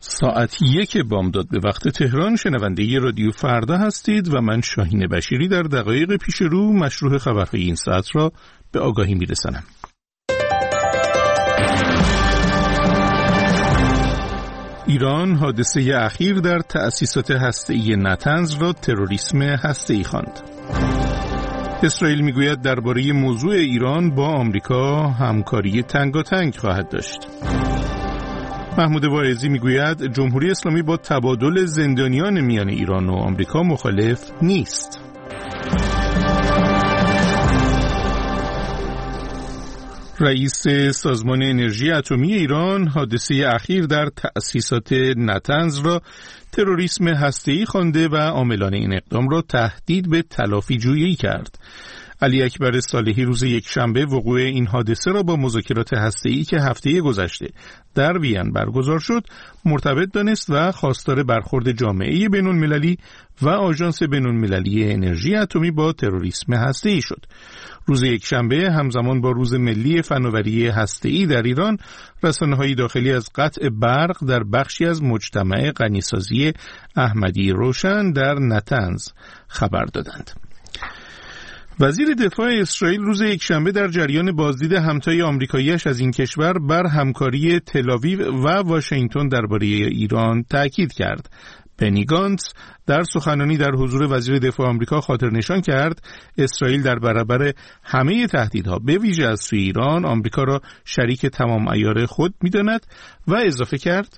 ساعت 1 بامداد به وقت تهران شنونده رادیو فردا هستید و من شاهین بشیری در دقایق پیش رو مشروع خبرهای این ساعت را به آگاهی میرسانم. ایران حادثه اخیر در تأسیسات هسته‌ای نتنز را تروریسم هسته‌ای خواند. اسرائیل میگوید درباره موضوع ایران با آمریکا همکاری تنگاتنگ خواهد داشت. محمود واعظی میگوید جمهوری اسلامی با تبادل زندانیان میان ایران و آمریکا مخالف نیست. رئیس سازمان انرژی اتمی ایران حادثه اخیر در تأسیسات نتنز را تروریسم هسته‌ای خوانده و عاملان این اقدام را تهدید به تلافی جویی کرد. علی اکبر صالحی روز یکشنبه وقوع این حادثه را با مذاکرات هسته‌ای که هفته گذشته در وین برگزار شد مرتبط دانست و خواستار برخورد جامعه بین‌المللی و آژانس بین‌المللی انرژی اتمی با تروریسم هسته‌ای شد. روز یکشنبه همزمان با روز ملی فناوری هسته‌ای در ایران، رسانه‌های داخلی از قطع برق در بخشی از مجتمع غنیسازی احمدی روشن در نتنز خبر دادند. وزیر دفاع اسرائیل روز یکشنبه در جریان بازدید همتای آمریکایی‌اش از این کشور بر همکاری تل‌آویو و واشنگتن درباره ایران تأکید کرد. بنی گانتز در سخنرانی در حضور وزیر دفاع آمریکا خاطر نشان کرد اسرائیل در برابر همه تهدیدها به ویژه از سوی ایران آمریکا را شریک تمام عیار خود می‌داند و اضافه کرد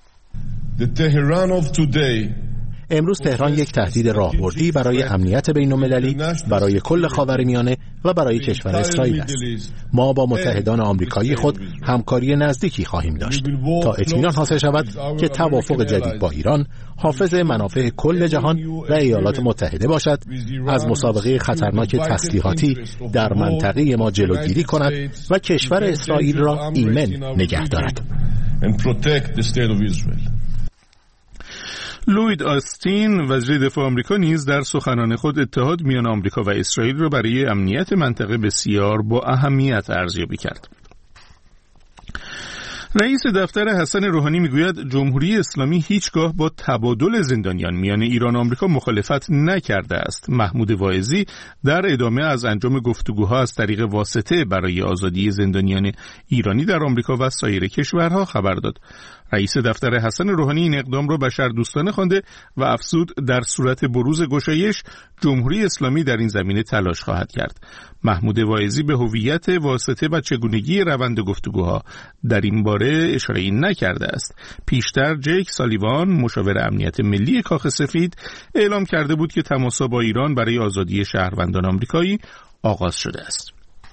امروز تهران یک تهدید راهبردی برای امنیت بین‌المللی، برای کل خاورمیانه و برای کشور اسرائیل است. ما با متحدان آمریکایی خود همکاری نزدیکی خواهیم داشت تا اطمینان حاصل شود که توافق جدید با ایران حافظ منافع کل جهان و ایالات متحده باشد، از مسابقه خطرناک تسلیحاتی در منطقه ما جلوگیری کند و کشور اسرائیل را ایمن نگه دارد. لوید آستین وزیر دفاع آمریکا نیز در سخنان خود اتحاد میان آمریکا و اسرائیل را برای امنیت منطقه بسیار با اهمیت ارزیابی کرد. رئیس دفتر حسن روحانی میگوید جمهوری اسلامی هیچگاه با تبادل زندانیان میان ایران و آمریکا مخالفت نکرده است. محمود واعظی در ادامه از انجام گفتگوها از طریق واسطه برای آزادی زندانیان ایرانی در آمریکا و سایر کشورها خبر داد. رئیس دفتر حسن روحانی این اقدام را بشردوستانه خوانده و افزود در صورت بروز گشایش جمهوری اسلامی در این زمینه تلاش خواهد کرد. محمود واعظی به هویت واسطه و چگونگی روند گفتگوها در این باره اشاره نکرده است. پیشتر جیک سالیوان مشاور امنیت ملی کاخ سفید اعلام کرده بود که تماسها با ایران برای آزادی شهروندان آمریکایی آغاز شده است.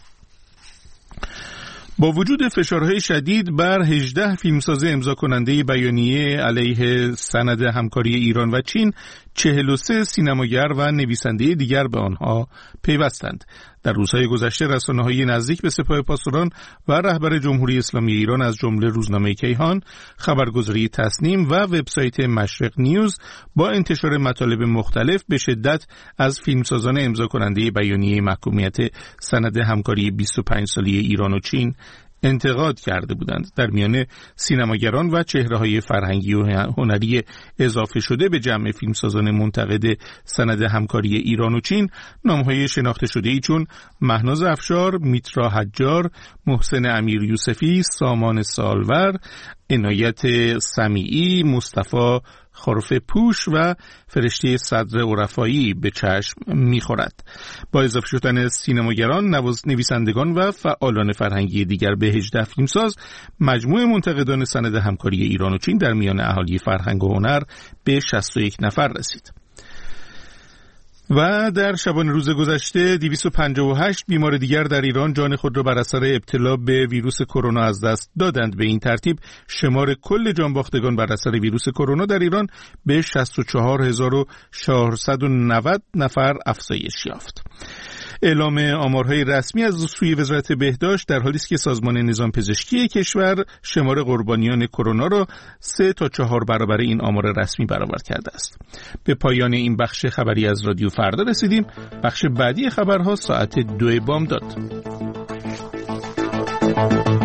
با وجود فشارهای شدید بر 18 فیلمساز امضا کننده بیانیه علیه سند همکاری ایران و چین، 43 سینماگر و نویسنده دیگر به آنها پیوستند. در روزهای گذشته رسانه‌های نزدیک به سپاه پاسداران و رهبر جمهوری اسلامی ایران از جمله روزنامه کیهان، خبرگزاری تصنیم و وبسایت مشرق نیوز با انتشار مطالب مختلف به شدت از فیلمسازان امضا کننده بیانیه محکومیت سند همکاری 25 ساله ایران و چین انتقاد کرده بودند. در میان سینماگران و چهره‌های فرهنگی و هنری اضافه شده به جمع فیلمسازان منتقد سند همکاری ایران و چین، نام‌های شناخته شده‌ای چون مهناز افشار، میترا حجار، محسن امیر یوسفی، سامان سالور، عنایت سمیعی، مصطفی خرف پوش و فرشته صدر عرفایی به چشم می‌خورد. با اضافه شدن سینماگران، نویسندگان و فعالان فرهنگی دیگر به 18 فیلمساز، مجموع منتقدان سند همکاری ایران و چین در میان اهالی فرهنگ و هنر به 61 نفر رسید. و در شبانه روز گذشته 258 بیمار دیگر در ایران جان خود را بر اثر ابتلا به ویروس کرونا از دست دادند. به این ترتیب شمار کل جانباختگان بر اثر ویروس کرونا در ایران به 64490 نفر افزایش یافت. اعلام آمارهای رسمی از سوی وزارت بهداشت در حالی است که سازمان نظام پزشکی کشور شمار قربانیان کرونا را 3 تا 4 برابر این آمار رسمی برآورد کرده است. به پایان این بخش خبری از رادیو فردا رسیدیم. بخش بعدی خبرها ساعت 2 بامداد.